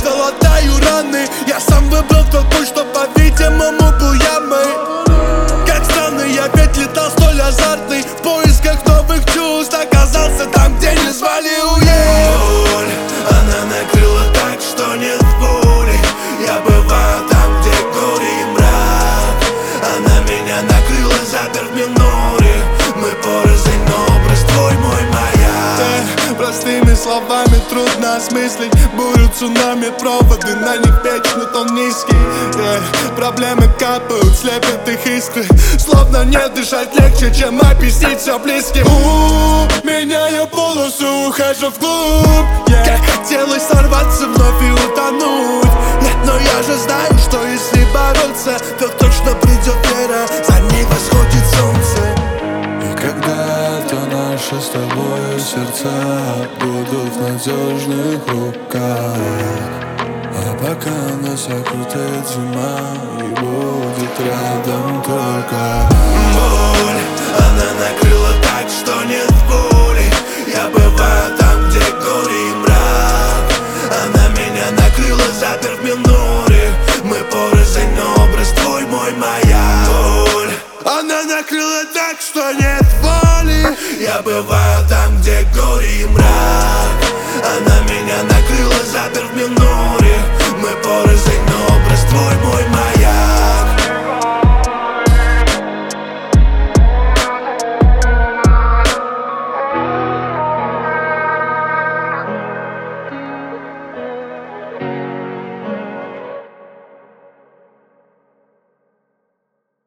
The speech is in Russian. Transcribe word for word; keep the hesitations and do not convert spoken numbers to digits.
залатаю раны. Я сам выбрал тот путь, что, по-видимому, был ямой. Как странный, я ведь летал столь азартный, в поисках новых чувств оказался там, где не звали уехать. Боль, она накрыла так, что нет боли. Я бываю там, где горе и мрак. Она меня накрыла, запер в миноре. Мы порознь, но образ твой, мой маяк. э, Простыми словами трудно осмыслить бурю, цунами, проводы, на них вечно тон низкий. э, Проблемы капают, слепят их искры. Словно не дышать легче, чем объяснить все близким. У, меняю полосу, ухожу вглубь. yeah. Как хотелось сорваться вновь и утонуть. Нет, но я же знаю, что если бороться, то точно придет вера, за ней восходит солнце. И когда-то наши с тобой сердца будут в надежных руках, а пока нас окрутит зима и будет рядом только боль. Она накрыла так, что нет боли. Я бываю там, где горе и мрак. Она меня накрыла, запер в миноре. Мы порознь, но образ твой, мой маяк. Боль. Она накрыла так, что нет воли. Я бываю там, где горе и мрак.